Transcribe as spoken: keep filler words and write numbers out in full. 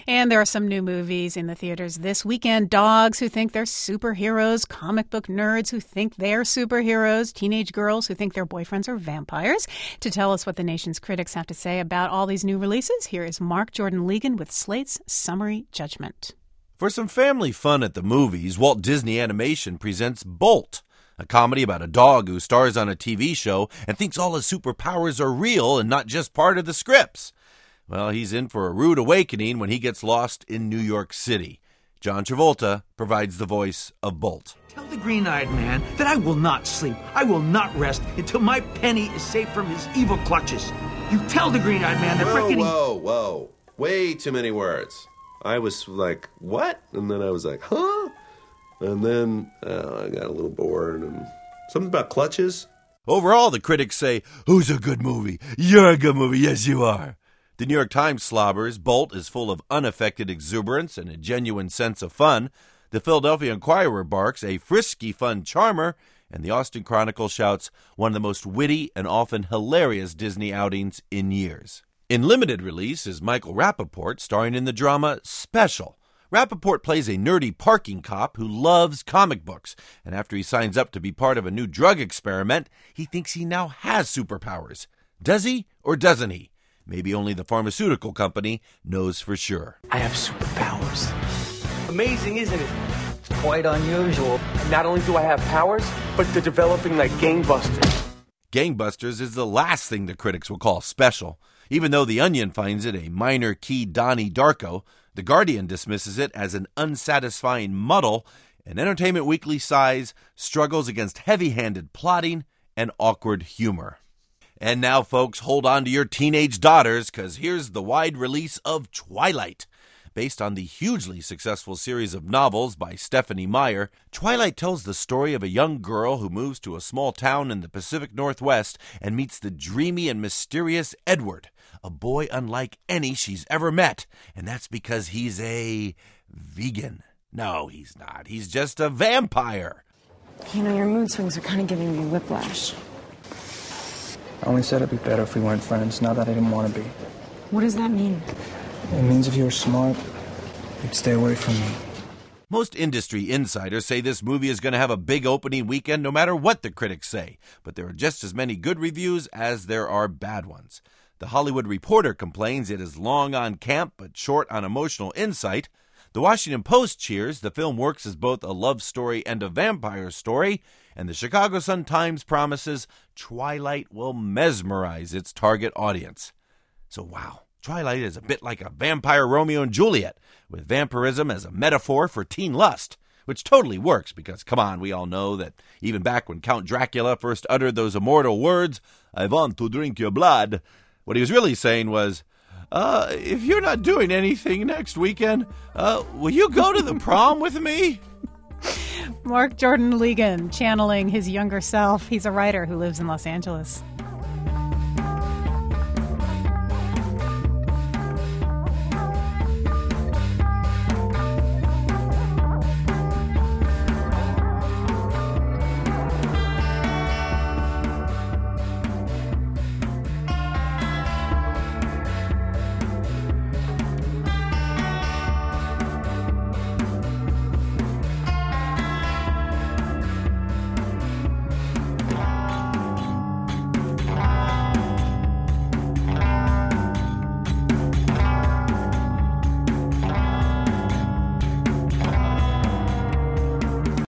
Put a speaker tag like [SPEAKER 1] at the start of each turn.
[SPEAKER 1] And there are some new movies in the theaters this weekend. Dogs who think they're superheroes, comic book nerds who think they're superheroes, teenage girls who think their boyfriends are vampires. To tell us what the nation's critics have to say about all these new releases, here is Mark Jordan Legan with Slate's Summary Judgment.
[SPEAKER 2] For some family fun at the movies, Walt Disney Animation presents Bolt, a comedy about a dog who stars on a T V show and thinks all his superpowers are real and not just part of the scripts. Well, he's in for a rude awakening when he gets lost in New York City. John Travolta provides the voice of Bolt.
[SPEAKER 3] Tell the green-eyed man that I will not sleep, I will not rest until my penny is safe from his evil clutches. You tell the green-eyed man that
[SPEAKER 4] whoa,
[SPEAKER 3] frickin'
[SPEAKER 4] Whoa, whoa, way too many words. I was like, what? And then I was like, huh? And then uh, I got a little bored and something about clutches.
[SPEAKER 2] Overall, the critics say, who's a good movie? You're a good movie, yes you are. The New York Times slobbers, Bolt is full of unaffected exuberance and a genuine sense of fun. The Philadelphia Inquirer barks, a frisky, fun charmer. And the Austin Chronicle shouts, one of the most witty and often hilarious Disney outings in years. In limited release is Michael Rapaport, starring in the drama Special. Rapaport plays a nerdy parking cop who loves comic books, and after he signs up to be part of a new drug experiment, he thinks he now has superpowers. Does he or doesn't he? Maybe only the pharmaceutical company knows for sure.
[SPEAKER 5] I have superpowers.
[SPEAKER 6] Amazing, isn't it?
[SPEAKER 5] It's quite unusual.
[SPEAKER 6] Not only do I have powers, but they're developing like gangbusters.
[SPEAKER 2] Gangbusters is the last thing the critics will call special. Even though The Onion finds it a minor key Donnie Darko, The Guardian dismisses it as an unsatisfying muddle, and Entertainment Weekly sighs struggles against heavy-handed plotting and awkward humor. And now, folks, hold on to your teenage daughters, because here's the wide release of Twilight. Based on the hugely successful series of novels by Stephenie Meyer, Twilight tells the story of a young girl who moves to a small town in the Pacific Northwest and meets the dreamy and mysterious Edward, a boy unlike any she's ever met, and that's because he's a vegan. No, he's not. He's just a vampire.
[SPEAKER 7] You know, your mood swings are kind of giving me whiplash.
[SPEAKER 5] I only said it'd be better if we weren't friends, not that I didn't want to be.
[SPEAKER 7] What does that mean?
[SPEAKER 5] It means if you were smart, you'd stay away from me.
[SPEAKER 2] Most industry insiders say this movie is going to have a big opening weekend no matter what the critics say, but there are just as many good reviews as there are bad ones. The Hollywood Reporter complains it is long on camp but short on emotional insight. The Washington Post cheers the film works as both a love story and a vampire story, and the Chicago Sun-Times promises Twilight will mesmerize its target audience. So wow, Twilight is a bit like a vampire Romeo and Juliet, with vampirism as a metaphor for teen lust, which totally works because, come on, we all know that even back when Count Dracula first uttered those immortal words, I want to drink your blood, what he was really saying was, uh, if you're not doing anything next weekend, uh, will you go to the prom with me?
[SPEAKER 1] Mark Jordan Legan channeling his younger self. He's a writer who lives in Los Angeles.